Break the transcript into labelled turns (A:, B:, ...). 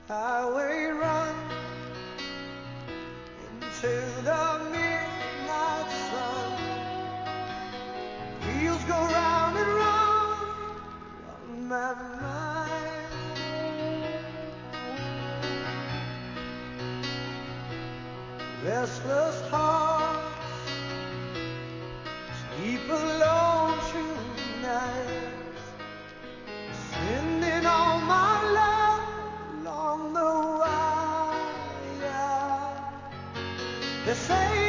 A: highway run into the midnight sun. Wheels go round and round on my mind. Restless hearts sleep alone tonight, sending all my love along the wire. They say